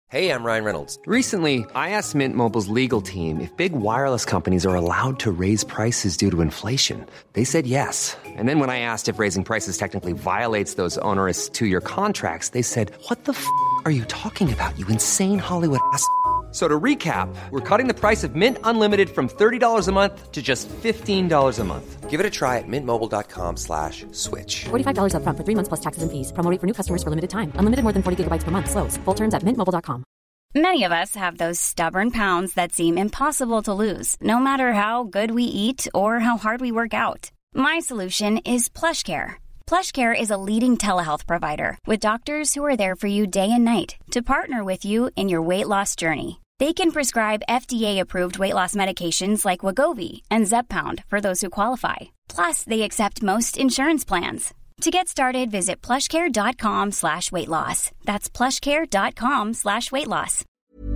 Hey, I'm Ryan Reynolds. Recently, I asked Mint Mobile's legal team if big wireless companies are allowed to raise prices due to inflation. They said yes. And then when I asked if raising prices technically violates those onerous two-year contracts, they said, "What the f*** are you talking about, you insane Hollywood ass?" So to recap, we're cutting the price of Mint Unlimited from $30 a month to just $15 a month. Give it a try at mintmobile.com/switch. $45 up front for 3 months plus taxes and fees. Promo rate for new customers for limited time. Unlimited more than 40 gigabytes per month. Slows full terms at mintmobile.com. Many of us have those stubborn pounds that seem impossible to lose, no matter how good we eat or how hard we work out. My solution is PlushCare. PlushCare is a leading telehealth provider with doctors who are there for you day and night to partner with you in your weight loss journey. They can prescribe FDA-approved weight loss medications like Wegovy and Zepbound for those who qualify. Plus, they accept most insurance plans. To get started, visit plushcare.com/weightloss. That's plushcare.com/weightloss.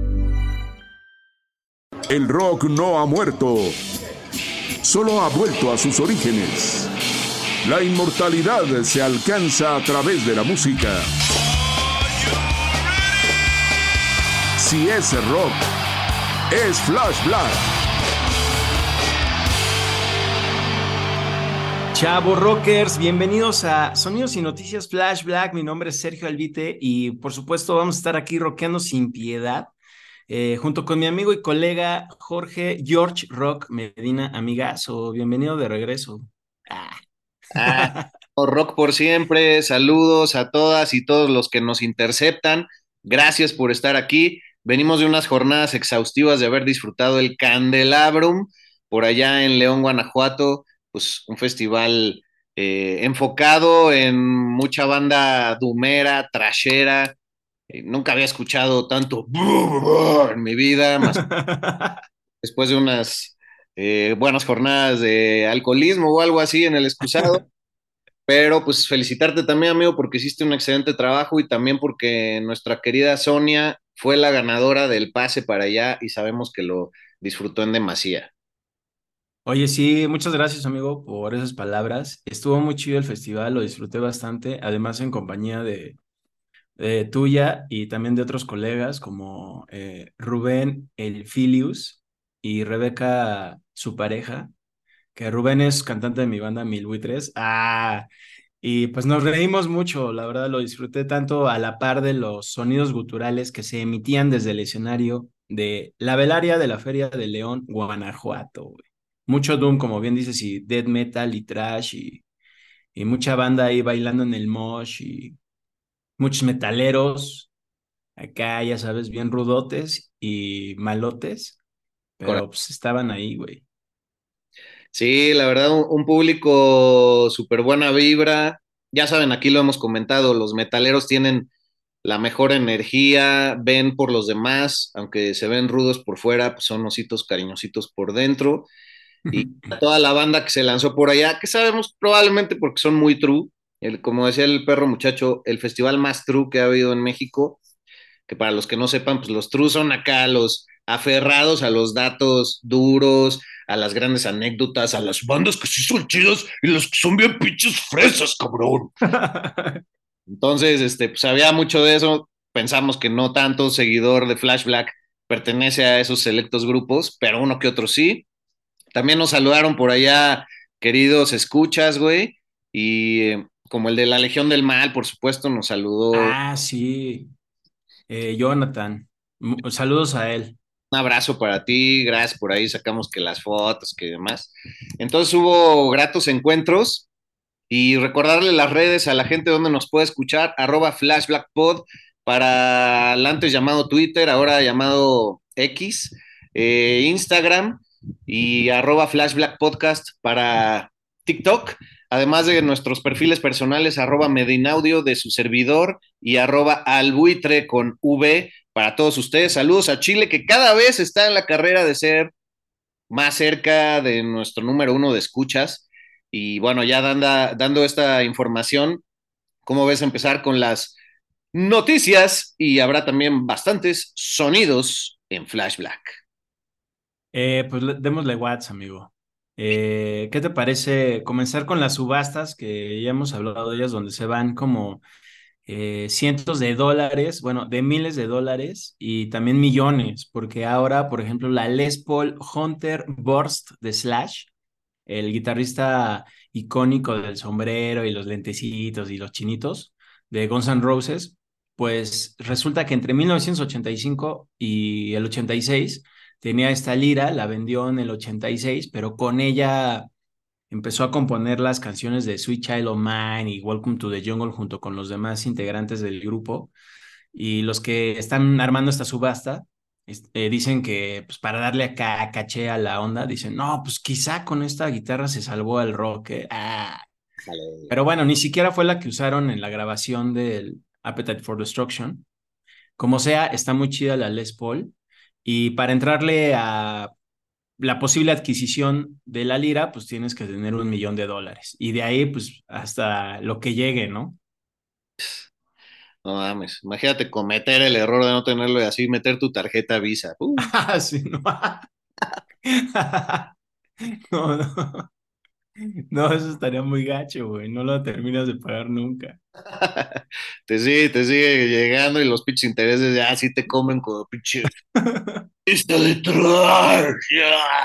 El rock no ha muerto, solo ha vuelto a sus orígenes. La inmortalidad se alcanza a través de la música. Si es rock, es Flash Black. Chavo Rockers, bienvenidos a Sonidos y Noticias Flash Black. Mi nombre es Sergio Albite y por supuesto vamos a estar aquí rockeando sin piedad junto con mi amigo y colega Jorge George Rock Medina, amigazo. Bienvenido de regreso. Rock por siempre. Saludos a todas y todos los que nos interceptan. Gracias por estar aquí. Venimos de unas jornadas exhaustivas de haber disfrutado el Candelabrum por allá en León, Guanajuato, pues un festival enfocado en mucha banda doomera, trashera. Nunca había escuchado tanto en mi vida, más después de unas buenas jornadas de alcoholismo o algo así en el excusado. Pero pues felicitarte también, amigo, porque hiciste un excelente trabajo y también porque nuestra querida Sonia fue la ganadora del pase para allá y sabemos que lo disfrutó en demasía. Oye, sí, muchas gracias, amigo, por esas palabras. Estuvo muy chido el festival, lo disfruté bastante, además en compañía de tuya y también de otros colegas como Rubén El Filius y Rebeca, su pareja, que Rubén es cantante de mi banda Mil Buitres. Y pues nos reímos mucho, la verdad lo disfruté tanto a la par de los sonidos guturales que se emitían desde el escenario de la velaria de la Feria de León, Guanajuato, güey. Mucho doom, como bien dices, y death metal y trash y mucha banda ahí bailando en el mosh y muchos metaleros, acá ya sabes, bien rudotes y malotes, pero pues estaban ahí, güey. Sí, la verdad, un público súper buena vibra. Ya saben, aquí lo hemos comentado, los metaleros tienen la mejor energía, ven por los demás, aunque se ven rudos por fuera, pues son ositos cariñositos por dentro. Y a toda la banda que se lanzó por allá, que sabemos probablemente porque son muy true, como decía el perro muchacho, el festival más true que ha habido en México, que para los que no sepan, pues los true son acá los aferrados a los datos duros, a las grandes anécdotas, a las bandas que sí son chidas y las que son bien pinches fresas, cabrón. Entonces, pues había mucho de eso. Pensamos que no tanto seguidor de Flash Black pertenece a esos selectos grupos, pero uno que otro sí. También nos saludaron por allá, queridos escuchas, güey, y como el de la Legión del Mal, por supuesto, nos saludó. Sí, Jonathan, saludos a él. Un abrazo para ti, gracias por ahí, sacamos que las fotos, que demás. Entonces hubo gratos encuentros y recordarle las redes a la gente donde nos puede escuchar, @FlashBlackPod para el antes llamado Twitter, ahora llamado X, Instagram y @FlashBlackPodcast para TikTok, además de nuestros perfiles personales, @Medinaudio de su servidor y @Albuitre con V para todos ustedes. Saludos a Chile, que cada vez está en la carrera de ser más cerca de nuestro número 1 de escuchas. Y bueno, ya dando esta información, ¿cómo ves empezar con las noticias? Y habrá también bastantes sonidos en Flash Black. Pues démosle WhatsApp, amigo. ¿Qué te parece comenzar con las subastas que ya hemos hablado de ellas, donde se van como cientos de dólares, bueno, de miles de dólares y también millones, porque ahora, por ejemplo, la Les Paul Hunter Burst de Slash, el guitarrista icónico del sombrero y los lentecitos y los chinitos de Guns N' Roses, pues resulta que entre 1985 y el 86 tenía esta lira, la vendió en el 86, pero con ella empezó a componer las canciones de Sweet Child O' Mine y Welcome to the Jungle junto con los demás integrantes del grupo. Y los que están armando esta subasta dicen que pues, para darle acá caché a la onda, dicen, no, pues quizá con esta guitarra se salvó el rock. Vale. Pero bueno, ni siquiera fue la que usaron en la grabación del Appetite for Destruction. Como sea, está muy chida la Les Paul. Y para entrarle a la posible adquisición de la lira, pues tienes que tener $1 millón. Y de ahí, pues, hasta lo que llegue, ¿no? No mames, imagínate cometer el error de no tenerlo y así meter tu tarjeta Visa. Sí, no. No, no. No, eso estaría muy gacho, güey. No lo terminas de pagar nunca. Te sigue llegando y los pinches intereses ya así te comen como pinche lista de trash. Ya.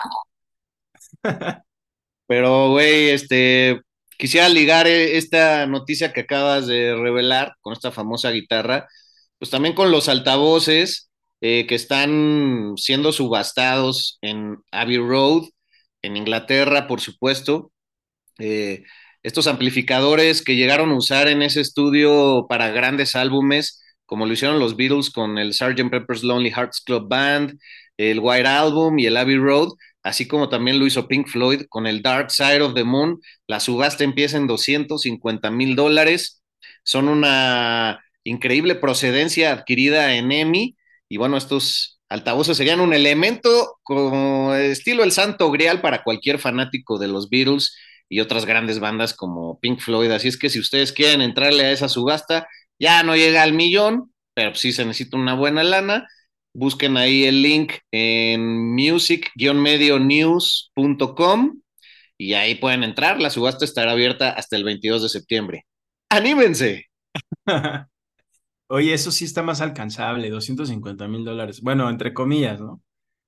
Pero, güey, quisiera ligar esta noticia que acabas de revelar con esta famosa guitarra, pues también con los altavoces que están siendo subastados en Abbey Road, en Inglaterra, por supuesto. Eh, Estos amplificadores que llegaron a usar en ese estudio para grandes álbumes, como lo hicieron los Beatles con el Sgt. Pepper's Lonely Hearts Club Band, el White Album y el Abbey Road, así como también lo hizo Pink Floyd con el Dark Side of the Moon. La subasta empieza en $250,000. Son una increíble procedencia adquirida en EMI. Y bueno, estos altavoces serían un elemento como estilo el Santo Grial para cualquier fanático de los Beatles y otras grandes bandas como Pink Floyd. Así es que si ustedes quieren entrarle a esa subasta, ya no llega al millón, pero sí se necesita una buena lana. Busquen ahí el link en music-medionews.com y ahí pueden entrar. La subasta estará abierta hasta el 22 de septiembre. ¡Anímense! Oye, eso sí está más alcanzable, $250,000. Bueno, entre comillas, ¿no?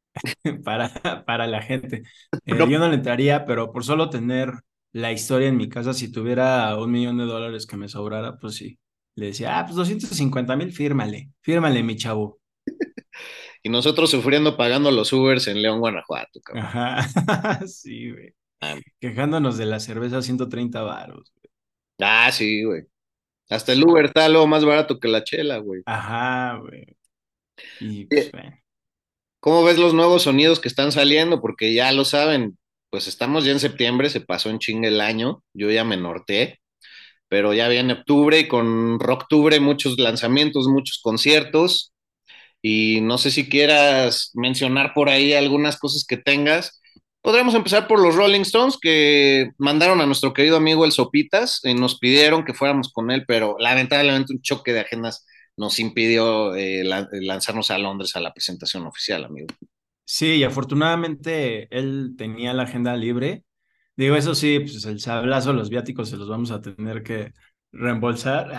Para la gente. No, Yo no le entraría, pero por solo tener la historia en mi casa, si tuviera $1 millón que me sobrara, pues sí. Le decía, pues 250,000, fírmale, mi chavo. y nosotros sufriendo pagando los Ubers en León, Guanajuato, cabrón. Ajá, sí, güey. Ah, Quejándonos de la cerveza 130 varos. sí, güey. Hasta el Uber está lo más barato que la chela, güey. Ajá, güey. Y pues, bueno. ¿Cómo ves los nuevos sonidos que están saliendo? Porque ya lo saben, pues estamos ya en septiembre, se pasó en chinga el año, yo ya me norteé, pero ya viene octubre y con Rocktubre muchos lanzamientos, muchos conciertos y no sé si quieras mencionar por ahí algunas cosas que tengas. Podríamos empezar por los Rolling Stones que mandaron a nuestro querido amigo el Sopitas y nos pidieron que fuéramos con él, pero lamentablemente un choque de agendas nos impidió lanzarnos a Londres a la presentación oficial, amigo. Sí, y afortunadamente él tenía la agenda libre. Digo, eso sí, pues el sablazo, los viáticos se los vamos a tener que reembolsar.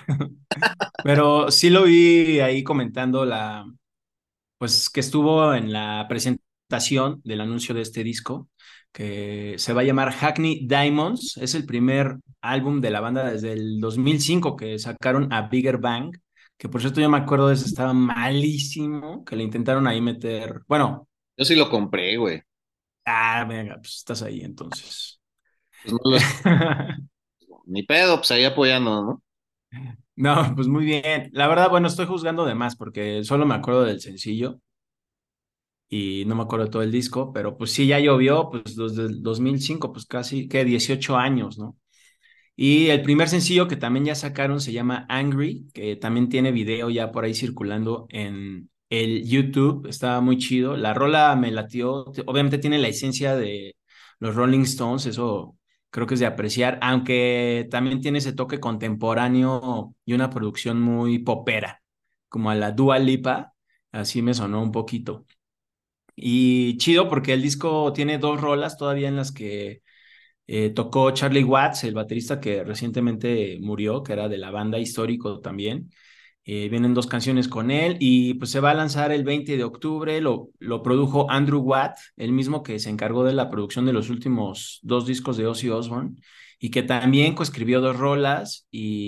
Pero sí lo vi ahí comentando pues que estuvo en la presentación del anuncio de este disco, que se va a llamar Hackney Diamonds. Es el primer álbum de la banda desde el 2005 que sacaron a Bigger Bang, que por cierto yo me acuerdo de eso, estaba malísimo, que le intentaron ahí meter, bueno, Yo sí lo compré, güey. venga, pues estás ahí entonces. Pues no ni pedo, pues ahí apoyando, ¿no? No, pues muy bien. La verdad, bueno, estoy juzgando de más porque solo me acuerdo del sencillo y no me acuerdo de todo el disco, pero pues sí, ya llovió, pues desde el 2005, pues casi, ¿qué? 18 años, ¿no? Y el primer sencillo que también ya sacaron se llama Angry, que también tiene video ya por ahí circulando en el YouTube. Está muy chido. La rola me latió. Obviamente tiene la esencia de los Rolling Stones, eso creo que es de apreciar, aunque también tiene ese toque contemporáneo y una producción muy popera, como a la Dua Lipa. Así me sonó un poquito. Y chido porque el disco tiene dos rolas todavía en las que Tocó Charlie Watts, el baterista que recientemente murió, que era de la banda Histórico también. Vienen dos canciones con él y pues se va a lanzar el 20 de octubre. Lo produjo Andrew Watt, el mismo que se encargó de la producción de los últimos dos discos de Ozzy Osbourne y que también coescribió dos rolas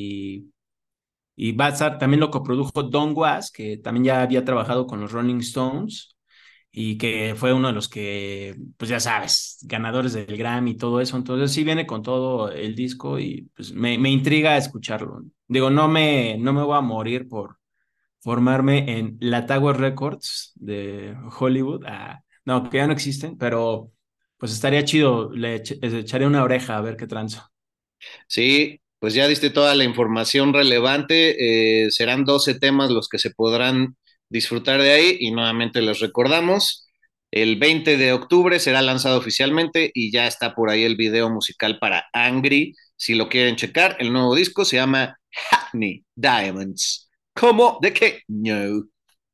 y va a estar, también lo coprodujo Don Was, que también ya había trabajado con los Rolling Stones y que fue uno de los que, pues ya sabes, ganadores del Grammy y todo eso. Entonces sí viene con todo el disco y pues me intriga escucharlo. Digo, no me voy a morir por formarme en la Tower Records de Hollywood. No, que ya no existen, pero pues estaría chido, le echaré una oreja a ver qué tranza. Sí, pues ya diste toda la información relevante. Serán 12 temas los que se podrán disfrutar de ahí y nuevamente les recordamos, el 20 de octubre será lanzado oficialmente y ya está por ahí el video musical para Angry. Si lo quieren checar, el nuevo disco se llama Hackney Diamonds. ¿Cómo? ¿De qué? No.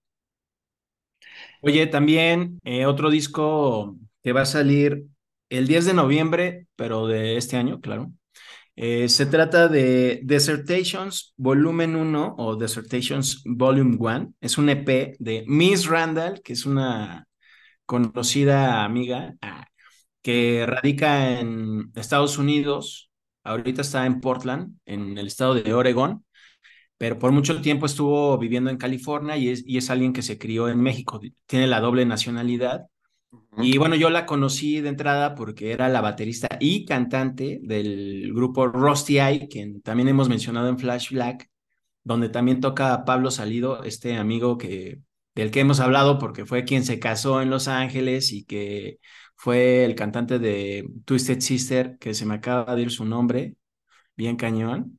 Oye, también otro disco que va a salir el 10 de noviembre, pero de este año, claro. Se trata de Dissertations Volumen uno o Dissertations Volume 1. Es un EP de Miss Randall, que es una conocida amiga que radica en Estados Unidos. Ahorita está en Portland, en el estado de Oregón, pero por mucho tiempo estuvo viviendo en California y es alguien que se crió en México. Tiene la doble nacionalidad. Y bueno, yo la conocí de entrada porque era la baterista y cantante del grupo Rusty Eye, que también hemos mencionado en Flash Black, donde también toca Pablo Salido, este amigo del que hemos hablado porque fue quien se casó en Los Ángeles y que fue el cantante de Twisted Sister, que se me acaba de ir su nombre, bien cañón,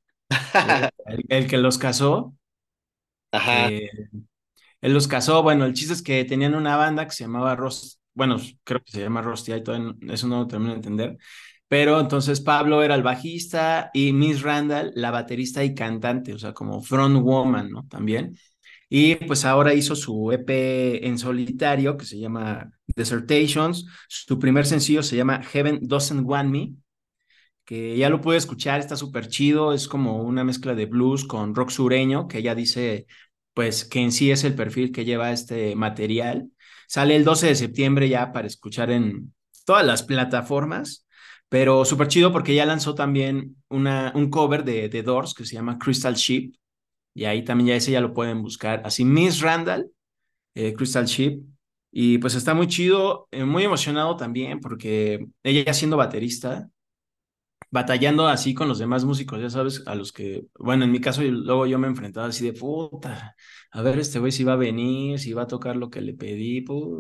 el que los casó. Ajá. eh, Él los casó, bueno, el chiste es que tenían una banda que se llamaba bueno, creo que se llama Rusty, y todavía eso no lo termino de entender, pero entonces Pablo era el bajista y Miss Randall la baterista y cantante, o sea, como front woman, ¿no? También. Y pues ahora hizo su EP en solitario que se llama Dissertations, su primer sencillo se llama Heaven Doesn't Want Me, que ya lo pude escuchar, está súper chido, es como una mezcla de blues con rock sureño, que ella dice, pues, que en sí es el perfil que lleva este material. Sale el 12 de septiembre ya para escuchar en todas las plataformas, pero súper chido porque ya lanzó también un cover de Doors que se llama Crystal Ship, y ahí también ya ese ya lo pueden buscar, así Miss Randall, Crystal Ship, y pues está muy chido, muy emocionado también porque ella ya siendo baterista batallando así con los demás músicos, ya sabes, a los que, bueno, en mi caso luego yo me enfrentaba así de puta, a ver este güey si va a venir, si va a tocar lo que le pedí,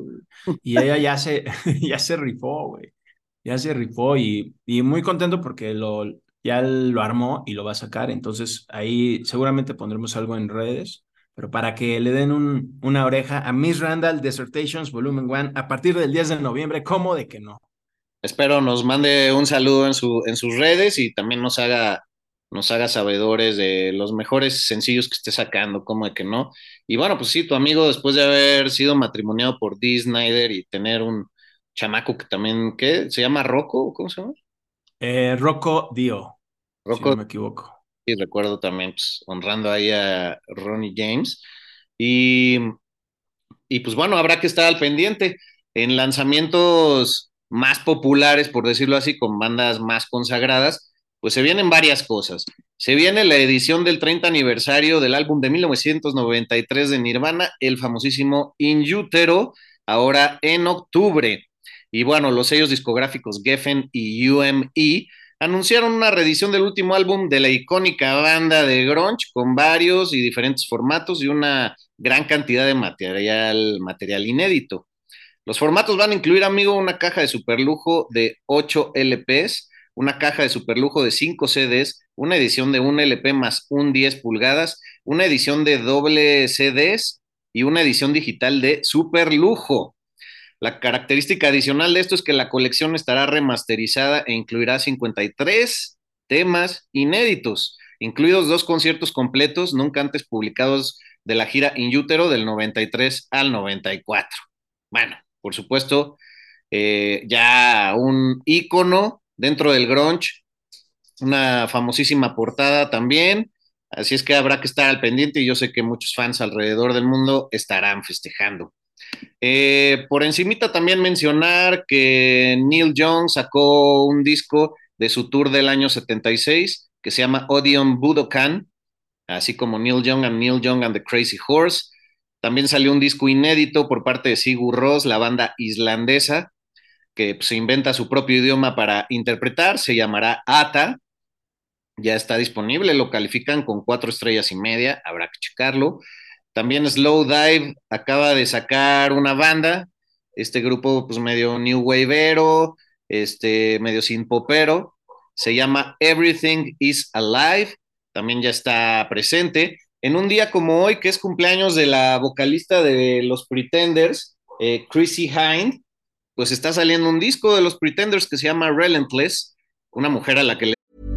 y ella ya ya se rifó, güey, ya se rifó y muy contento porque ya lo armó y lo va a sacar, entonces ahí seguramente pondremos algo en redes. Pero para que le den una oreja a Miss Randall Dissertations Volumen 1 a partir del 10 de noviembre, ¿cómo de que no? Espero nos mande un saludo en sus redes y también nos haga sabedores de los mejores sencillos que esté sacando, como de que no. Y bueno, pues sí, tu amigo, después de haber sido matrimoniado por Dee Snider y tener un chamaco que también, ¿qué? ¿Se llama Rocco? ¿Cómo se llama? Rocco Dio, si no Rocco, me equivoco. y recuerdo también, pues, honrando ahí a Ronnie James. Y Y pues bueno, habrá que estar al pendiente en lanzamientos más populares, por decirlo así, con bandas más consagradas, pues se vienen varias cosas. Se viene la edición del 30 aniversario del álbum de 1993 de Nirvana, el famosísimo In Utero, ahora en octubre. Y bueno, los sellos discográficos Geffen y UME anunciaron una reedición del último álbum de la icónica banda de grunge con varios y diferentes formatos y una gran cantidad de material inédito. Los formatos van a incluir, amigo, una caja de superlujo de 8 LPs, una caja de superlujo de 5 CDs, una edición de un LP más un 10 pulgadas, una edición de doble CDs y una edición digital de superlujo. La característica adicional de esto es que la colección estará remasterizada e incluirá 53 temas inéditos, incluidos dos conciertos completos nunca antes publicados de la gira In Utero del 93 al 94. Bueno, por supuesto, ya un ícono dentro del grunge, una famosísima portada también, así es que habrá que estar al pendiente y yo sé que muchos fans alrededor del mundo estarán festejando. Por encimita también mencionar que Neil Young sacó un disco de su tour del año 76 que se llama Odeon Budokan, así como Neil Young and the Crazy Horse. También salió un disco inédito por parte de Sigur Rós, la banda islandesa, que pues, se inventa su propio idioma para interpretar, se llamará Ata, ya está disponible, lo califican con 4 estrellas y media, habrá que checarlo. También Slow Dive acaba de sacar una banda, este grupo pues medio new waveero, medio sin popero, se llama Everything is Alive, también ya está presente. En un día como hoy, que es cumpleaños de la vocalista de los Pretenders, Chrissy Hind, pues está saliendo un disco de los Pretenders que se llama Relentless, una mujer a la que le...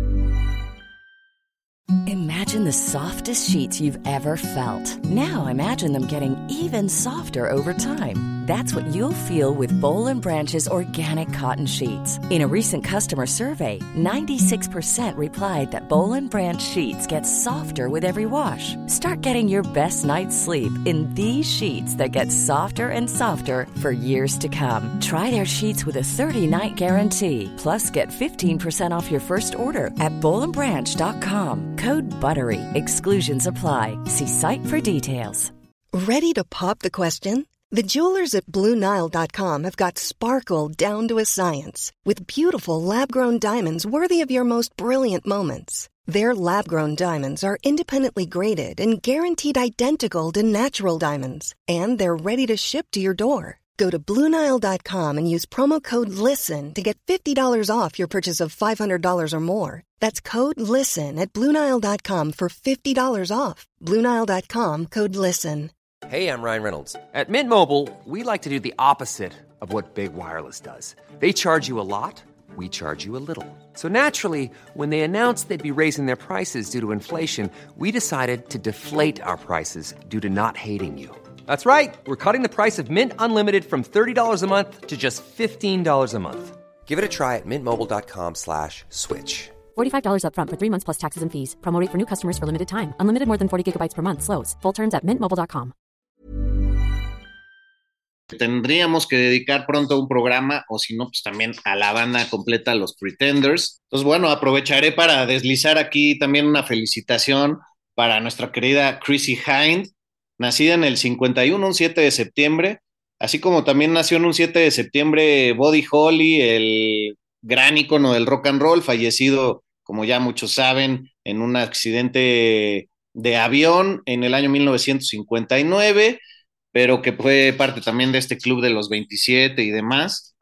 Imagine the softest sheets you've ever felt. Now imagine them getting even softer over time. That's what you'll feel with Boll & Branch's organic cotton sheets. In a recent customer survey, 96% replied that Boll & Branch sheets get softer with every wash. Start getting your best night's sleep in these sheets that get softer and softer for years to come. Try their sheets with a 30-night guarantee. Plus, get 15% off your first order at bollandbranch.com. Code BUTTERY. Exclusions apply. See site for details. Ready to pop the question? The jewelers at BlueNile.com have got sparkle down to a science with beautiful lab-grown diamonds worthy of your most brilliant moments. Their lab-grown diamonds are independently graded and guaranteed identical to natural diamonds, and they're ready to ship to your door. Go to BlueNile.com and use promo code LISTEN to get $50 off your purchase of $500 or more. That's code LISTEN at BlueNile.com for $50 off. BlueNile.com, code LISTEN. Hey, I'm Ryan Reynolds. At Mint Mobile, we like to do the opposite of what Big Wireless does. They charge you a lot, we charge you a little. So naturally, when they announced they'd be raising their prices due to inflation, we decided to deflate our prices due to not hating you. That's right. We're cutting the price of Mint Unlimited from $30 a month to just $15 a month. Give it a try at mintmobile.com/switch. $45 up front for 3 months plus taxes and fees. Promo rate for new customers for limited time. Unlimited more than 40 gigabytes per month. Slows full terms at mintmobile.com. Tendríamos que dedicar pronto un programa, o si no, pues también a la banda completa, los Pretenders. Entonces, bueno, aprovecharé para deslizar aquí también una felicitación para nuestra querida Chrissy Hind, nacida en el 51, un 7 de septiembre, así como también nació en un 7 de septiembre Buddy Holly, el gran ícono del rock and roll, fallecido, como ya muchos saben, en un accidente de avión en el año 1959, pero que fue parte también de este club de los 27 y demás.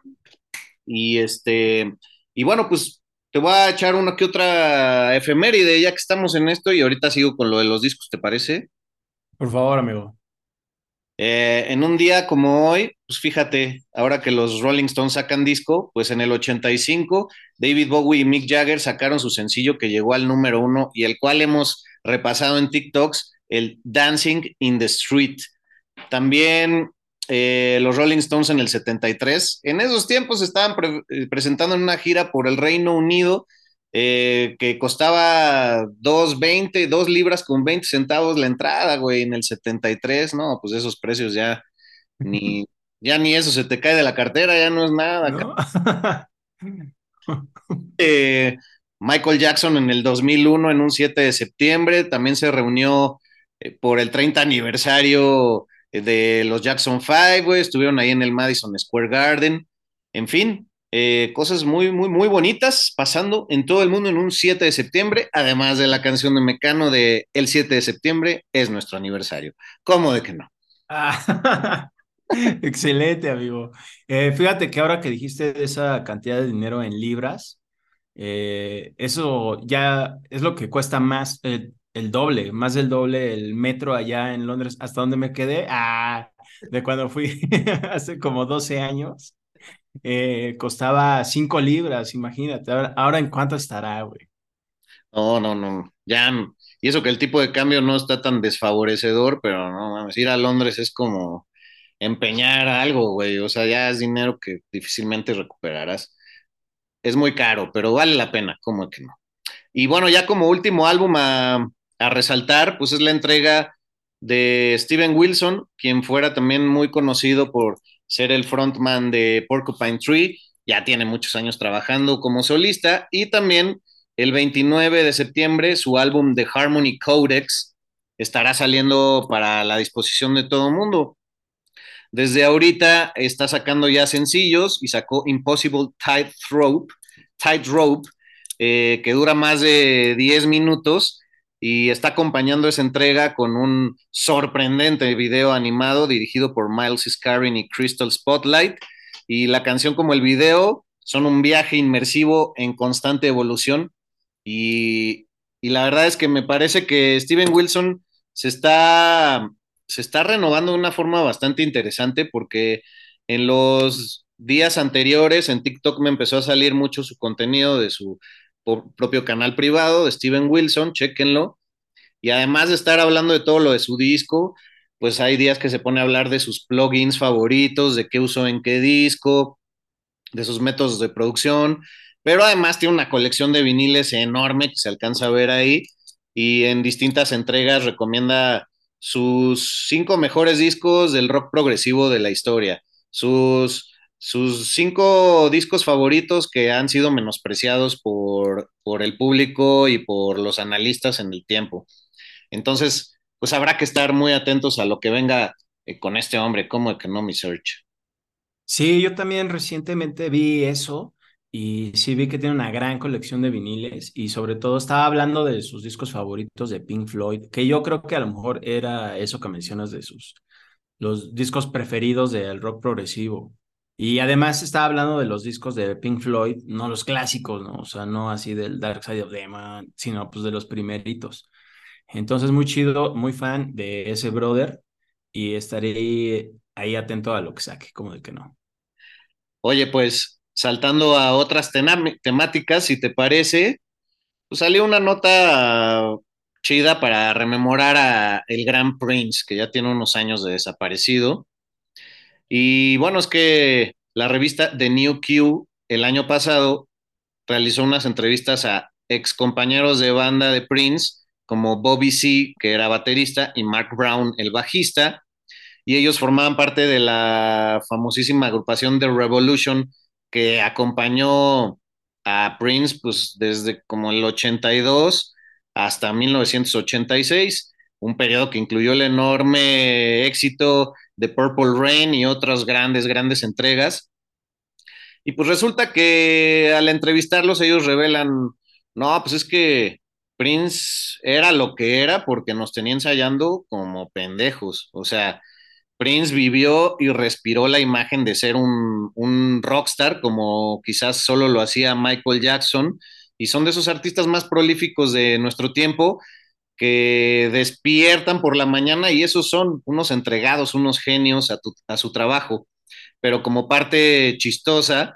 Y bueno, pues te voy a echar una que otra efeméride, ya que estamos en esto, y ahorita sigo con lo de los discos, ¿te parece? Por favor, amigo. En un día como hoy, pues fíjate, ahora que los Rolling Stones sacan disco, pues en el 85, David Bowie y Mick Jagger sacaron su sencillo que llegó al número 1 y el cual hemos repasado en TikToks, el Dancing in the Street. También los Rolling Stones en el 73. En esos tiempos estaban presentando en una gira por el Reino Unido que costaba 2.20, 2 libras con 20 centavos la entrada, güey, en el 73, ¿no? Pues esos precios ni, ya ni eso se te cae de la cartera, ya no es nada. ¿No? Michael Jackson en el 2001, en un 7 de septiembre, también se reunió por el 30 aniversario de los Jackson 5, güey, estuvieron ahí en el Madison Square Garden, en fin, cosas muy, muy, muy bonitas pasando en todo el mundo en un 7 de septiembre, además de la canción de Mecano de El 7 de septiembre es nuestro aniversario. ¿Cómo de que no? Excelente, amigo. Fíjate que ahora que dijiste de esa cantidad de dinero en libras, eso ya es lo que cuesta más, el doble, más del doble el metro allá en Londres, hasta donde me quedé, de cuando fui hace como 12 años, costaba 5 libras, imagínate, ahora en cuánto estará, güey. No, ya, y eso que el tipo de cambio no está tan desfavorecedor, pero no mames, ir a Londres es como empeñar algo, güey, o sea, ya es dinero que difícilmente recuperarás. es muy caro, pero vale la pena, ¿cómo que no? Y bueno, ya como último álbum a resaltar, pues es la entrega de Steven Wilson, quien fuera también muy conocido por ser el frontman de Porcupine Tree, ya tiene muchos años trabajando como solista, y también el 29 de septiembre su álbum The Harmony Codex estará saliendo para la disposición de todo el mundo. Desde ahorita está sacando ya sencillos y sacó Impossible Tightrope, que dura más de 10 minutos y está acompañando esa entrega con un sorprendente video animado dirigido por Miles Iscarin y Crystal Spotlight. Y la canción como el video son un viaje inmersivo en constante evolución. Y la verdad es que me parece que Steven Wilson se está se está renovando de una forma bastante interesante porque en los días anteriores en TikTok me empezó a salir mucho su contenido de su propio canal privado de Steven Wilson, chéquenlo. Y además de estar hablando de todo lo de su disco, pues hay días que se pone a hablar de sus plugins favoritos, de qué usó en qué disco, de sus métodos de producción, pero además tiene una colección de viniles enorme que se alcanza a ver ahí y en distintas entregas recomienda sus 5 mejores discos del rock progresivo de la historia, sus 5 discos favoritos que han sido menospreciados por el público y por los analistas en el tiempo. Entonces, pues habrá que estar muy atentos a lo que venga con este hombre como Economy Search. Sí, yo también recientemente vi eso y sí vi que tiene una gran colección de viniles y sobre todo estaba hablando de sus discos favoritos de Pink Floyd, que yo creo que a lo mejor era eso que mencionas de los discos preferidos del rock progresivo. Y además estaba hablando de los discos de Pink Floyd, no los clásicos, ¿no? O sea, no así del Dark Side of the Moon, sino pues de los primeritos. Entonces, muy chido, muy fan de ese brother y estaré ahí atento a lo que saque, como de que no. Oye, pues saltando a otras temáticas, si te parece, pues salió una nota chida para rememorar a el gran Prince, que ya tiene unos años de desaparecido. Y bueno, es que la revista The New Q el año pasado realizó unas entrevistas a ex compañeros de banda de Prince, como Bobby C, que era baterista, y Mark Brown, el bajista, y ellos formaban parte de la famosísima agrupación The Revolution que acompañó a Prince pues desde como el 82 hasta 1986, un periodo que incluyó el enorme éxito de Purple Rain y otras grandes entregas. Y pues resulta que al entrevistarlos ellos revelan, no, pues es que Prince era lo que era porque nos tenía ensayando como pendejos, o sea, Prince vivió y respiró la imagen de ser un rockstar, como quizás solo lo hacía Michael Jackson, y son de esos artistas más prolíficos de nuestro tiempo que despiertan por la mañana y esos son unos entregados, unos genios a su trabajo. Pero como parte chistosa,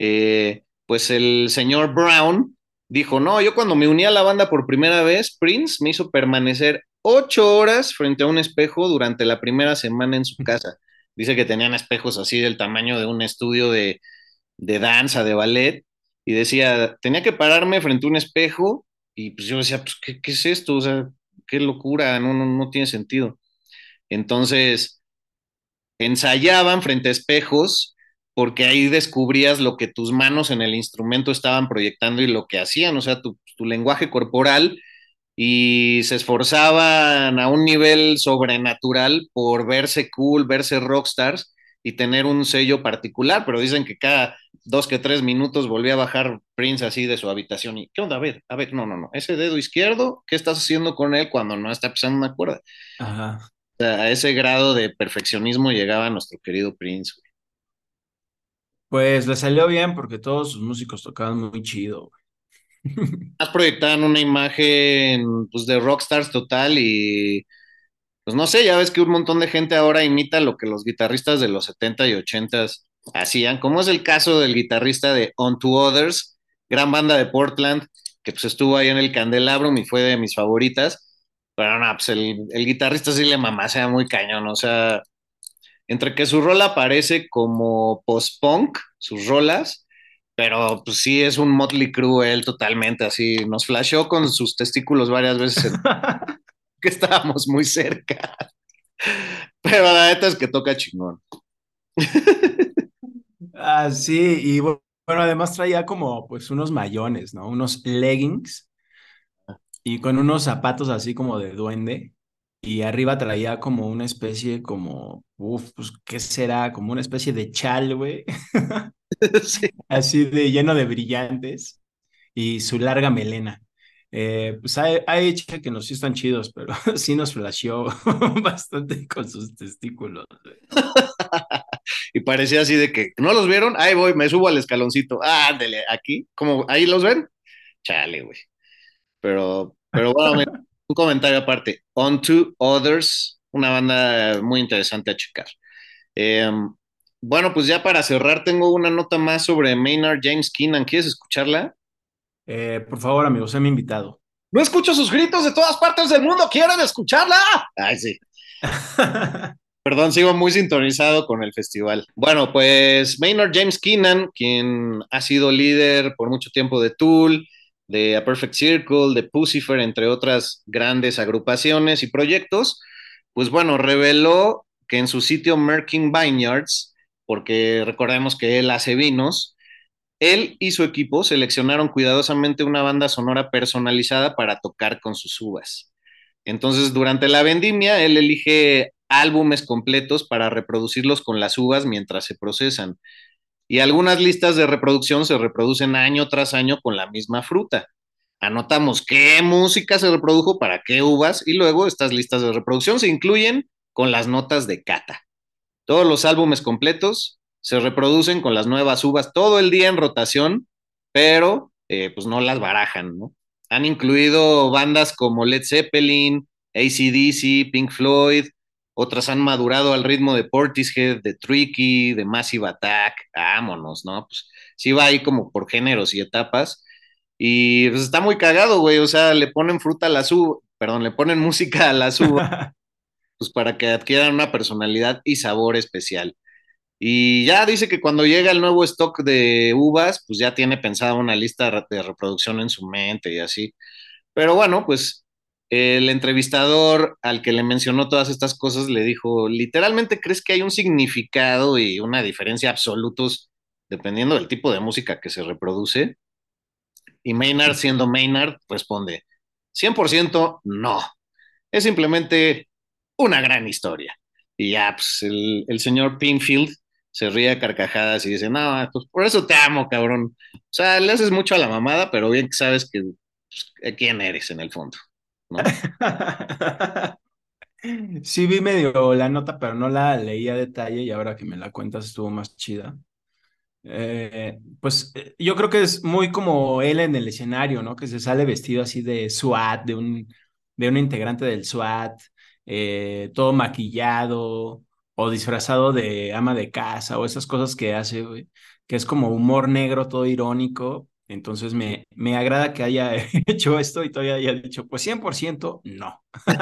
pues el señor Brown dijo, no, yo cuando me uní a la banda por primera vez, Prince me hizo permanecer 8 horas frente a un espejo durante la primera semana en su casa. Dice que tenían espejos así del tamaño de un estudio de danza, de ballet, y decía, tenía que pararme frente a un espejo, y pues yo decía, pues, ¿qué es esto? O sea, qué locura, no tiene sentido. Entonces, ensayaban frente a espejos porque ahí descubrías lo que tus manos en el instrumento estaban proyectando y lo que hacían, o sea, tu lenguaje corporal y se esforzaban a un nivel sobrenatural por verse cool, verse rockstars y tener un sello particular, pero dicen que cada 2 que 3 minutos volvía a bajar Prince así de su habitación y, ¿qué onda? A ver, no, ese dedo izquierdo, ¿qué estás haciendo con él cuando no está pisando una cuerda? Ajá. O sea, a ese grado de perfeccionismo llegaba nuestro querido Prince. Pues le salió bien porque todos sus músicos tocaban muy chido. Más proyectaban una imagen pues, de rockstars total y pues no sé, ya ves que un montón de gente ahora imita lo que los guitarristas de los 70 y 80 hacían, como es el caso del guitarrista de On to Others, gran banda de Portland, que pues estuvo ahí en el Candelabrum y fue de mis favoritas, pero no, pues el guitarrista sí le mamasea muy cañón, o sea, entre que su rola parece como post-punk, sus rolas, Pero pues sí, es un Motley Crue él totalmente así. Nos flasheó con sus testículos varias veces en que estábamos muy cerca. Pero la neta es que toca chingón. Ah, sí, y bueno, además traía como pues unos mayones, ¿no? Unos leggings y con unos zapatos así como de duende. Y arriba traía como una especie como, pues, ¿qué será? Como una especie de chal, güey. Sí. Así de lleno de brillantes y su larga melena. Pues hay hecho que nos sí están chidos, pero sí nos flasheó bastante con sus testículos, güey. Y parecía así de que, ¿no los vieron? Ahí voy, me subo al escaloncito. Ah, ándele, aquí, como, ahí los ven. Chale, güey. Pero bueno, mira, un comentario aparte. On to Others, una banda muy interesante a checar. Eh, bueno, pues ya para cerrar, tengo una nota más sobre Maynard James Keenan. ¿Quieres escucharla? Por favor, amigos, he invitado. No escucho sus gritos de todas partes del mundo. ¿Quieren escucharla? Ay, sí. Perdón, sigo muy sintonizado con el festival. Bueno, pues Maynard James Keenan, quien ha sido líder por mucho tiempo de Tool, de A Perfect Circle, de Pucifer, entre otras grandes agrupaciones y proyectos, pues bueno, reveló que en su sitio Merkin Vineyards, porque recordemos que él hace vinos, él y su equipo seleccionaron cuidadosamente una banda sonora personalizada para tocar con sus uvas. Entonces, durante la vendimia, él elige álbumes completos para reproducirlos con las uvas mientras se procesan. Y algunas listas de reproducción se reproducen año tras año con la misma fruta. Anotamos qué música se reprodujo para qué uvas y luego estas listas de reproducción se incluyen con las notas de cata. Todos los álbumes completos se reproducen con las nuevas uvas todo el día en rotación, pero pues no las barajan, ¿no? Han incluido bandas como Led Zeppelin, AC/DC, Pink Floyd, otras han madurado al ritmo de Portishead, de Tricky, de Massive Attack, vámonos, ¿no? Pues sí va ahí como por géneros y etapas, y pues está muy cagado, güey, o sea, le ponen fruta a las uvas, perdón, le ponen música a las uvas, pues para que adquieran una personalidad y sabor especial. Y ya dice que cuando llega el nuevo stock de uvas, pues ya tiene pensada una lista de reproducción en su mente y así. Pero bueno, pues el entrevistador al que le mencionó todas estas cosas le dijo, literalmente, ¿crees que hay un significado y una diferencia absolutos dependiendo del tipo de música que se reproduce? Y Maynard, siendo Maynard, responde, 100% no. Es simplemente una gran historia. Y ya, pues el señor Pinfield se ríe a carcajadas y dice, no, pues por eso te amo, cabrón. O sea, le haces mucho a la mamada, pero bien que sabes que pues, quién eres en el fondo, ¿no? Sí vi medio la nota, pero no la leí a detalle y ahora que me la cuentas estuvo más chida. Yo creo que es muy como él en el escenario, ¿no? Que se sale vestido así de SWAT, de un integrante del SWAT, todo maquillado o disfrazado de ama de casa o esas cosas que hace, güey, que es como humor negro, todo irónico. Entonces me agrada que haya hecho esto y todavía haya dicho, pues 100% no.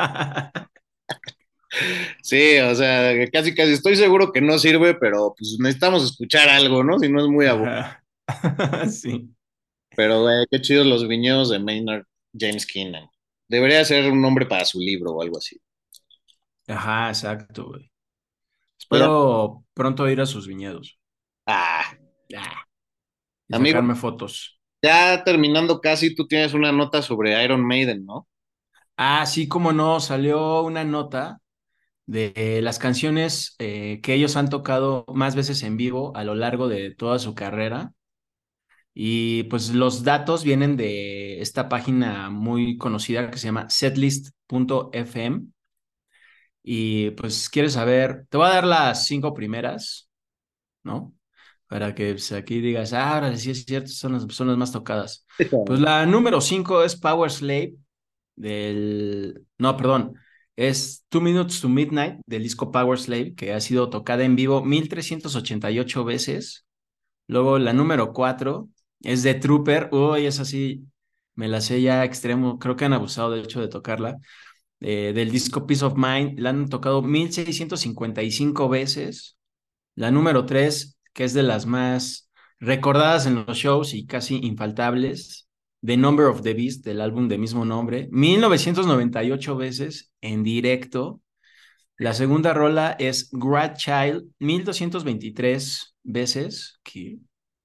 Sí, o sea, casi casi estoy seguro que no sirve, pero pues necesitamos escuchar algo, ¿no? Si no es muy aburrido. Ajá. Sí. Pero, güey, qué chidos los viñedos de Maynard James Keenan. Debería ser un nombre para su libro o algo así. Ajá, exacto, güey. Oye, Espero pronto ir a sus viñedos. ah, Ah, y amigo, sacarme fotos. ya terminando casi, tú tienes una nota sobre Iron Maiden, ¿no? Ah, sí, como no, salió una nota de las canciones que ellos han tocado más veces en vivo a lo largo de toda su carrera. Y pues los datos vienen de esta página muy conocida que se llama setlist.fm. Y pues quieres saber, te voy a dar las 5 primeras, ¿no? Para que pues, aquí digas, ahora sí es cierto, son las más tocadas. Pues la número 5 es Power Slave no, perdón, es 2 Minutes to Midnight del disco Power Slave, que ha sido tocada en vivo 1388 veces. Luego la número 4 es de Trooper, uy, es así, me la sé ya a extremo, creo que han abusado de hecho de tocarla. Del disco Peace of Mind, la han tocado 1655 veces. La número 3, que es de las más recordadas en los shows y casi infaltables. The Number of the Beast, del álbum de mismo nombre, 1998 veces en directo. La segunda rola es Grad Child, 1223 veces. ¿Qué?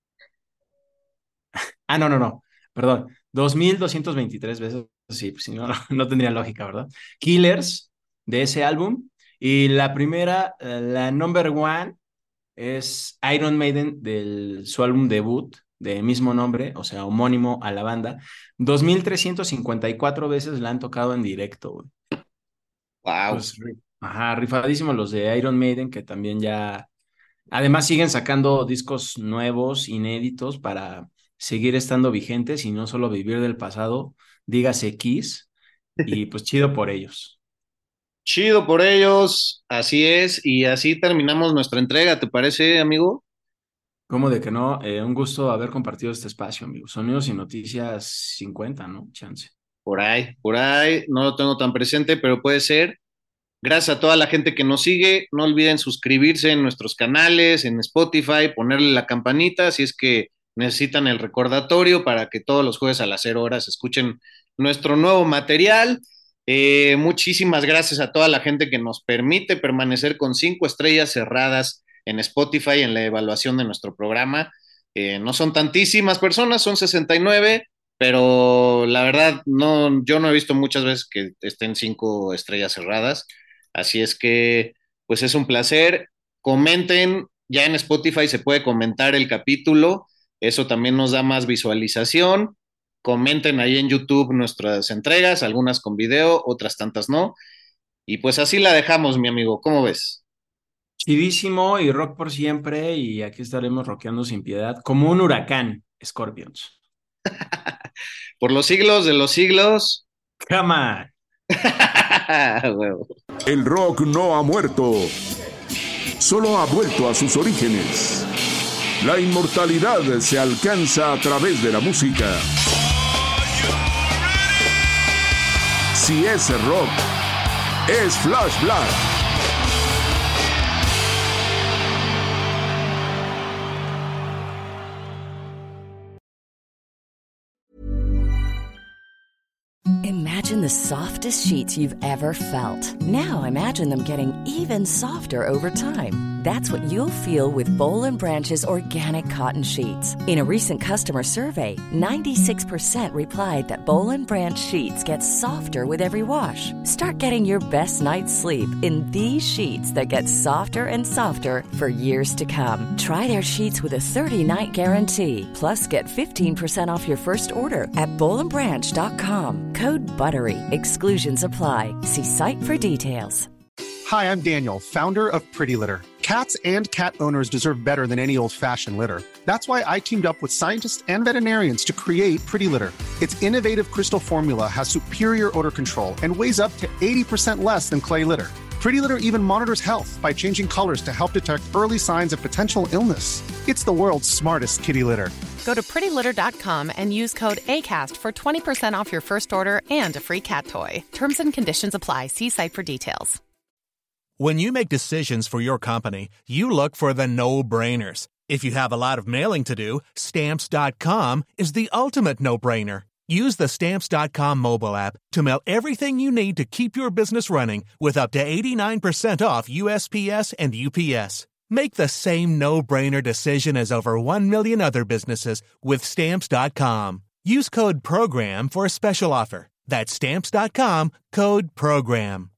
No, perdón, 2223 veces. Sí, pues, si no, no tendría lógica, ¿verdad? Killers, de ese álbum. Y la primera, la number one, es Iron Maiden, su álbum debut, de mismo nombre, o sea, homónimo a la banda. 2354 veces la han tocado en directo, güey. Wow. Pues, rifadísimos los de Iron Maiden, que también ya... Además siguen sacando discos nuevos, inéditos, para seguir estando vigentes y no solo vivir del pasado, dígase Kiss, y pues chido por ellos. Chido por ellos, así es, y así terminamos nuestra entrega, ¿te parece, amigo? ¿Cómo de que no? Un gusto haber compartido este espacio, amigo. Sonidos y Noticias 50, ¿no? Chance. Por ahí, no lo tengo tan presente, pero puede ser. Gracias a toda la gente que nos sigue. No olviden suscribirse en nuestros canales, en Spotify, ponerle la campanita si es que necesitan el recordatorio para que todos los jueves a las 0 horas escuchen nuestro nuevo material. Muchísimas gracias a toda la gente que nos permite permanecer con 5 estrellas cerradas en Spotify en la evaluación de nuestro programa. No son tantísimas personas, son 69, pero la verdad yo no he visto muchas veces que estén 5 estrellas cerradas. Así es que, pues es un placer. Comenten, ya en Spotify se puede comentar el capítulo, eso también nos da más visualización. Comenten ahí en YouTube nuestras entregas, algunas con video, otras tantas no. Y pues así la dejamos, mi amigo. ¿Cómo ves? Chidísimo y rock por siempre, y aquí estaremos rockeando sin piedad, como un huracán, Scorpions. Por los siglos de los siglos. Come on. El rock no ha muerto, solo ha vuelto a sus orígenes. La inmortalidad se alcanza a través de la música. Si es rock, es Flash Black. Imagine the softest sheets you've ever felt. Now imagine them getting even softer over time. That's what you'll feel with Boll & Branch's organic cotton sheets. In a recent customer survey, 96% replied that Boll & Branch sheets get softer with every wash. Start getting your best night's sleep in these sheets that get softer and softer for years to come. Try their sheets with a 30-night guarantee. Plus, get 15% off your first order at bollandbranch.com. Code BUTTERY. Exclusions apply. See site for details. Hi, I'm Daniel, founder of Pretty Litter. Cats and cat owners deserve better than any old-fashioned litter. That's why I teamed up with scientists and veterinarians to create Pretty Litter. Its innovative crystal formula has superior odor control and weighs up to 80% less than clay litter. Pretty Litter even monitors health by changing colors to help detect early signs of potential illness. It's the world's smartest kitty litter. Go to prettylitter.com and use code ACAST for 20% off your first order and a free cat toy. Terms and conditions apply. See site for details. When you make decisions for your company, you look for the no-brainers. If you have a lot of mailing to do, Stamps.com is the ultimate no-brainer. Use the Stamps.com mobile app to mail everything you need to keep your business running with up to 89% off USPS and UPS. Make the same no-brainer decision as over 1 million other businesses with Stamps.com. Use code PROGRAM for a special offer. That's Stamps.com, code PROGRAM.